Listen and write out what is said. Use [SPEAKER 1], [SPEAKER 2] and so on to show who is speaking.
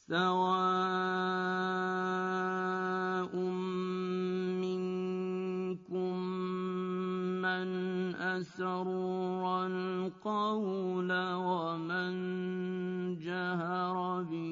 [SPEAKER 1] سَوَاءٌ مِّنكُم مَّنْ أَسَرَّ الْقَوْلَ وَمَنْ جَهَرَ بِهِ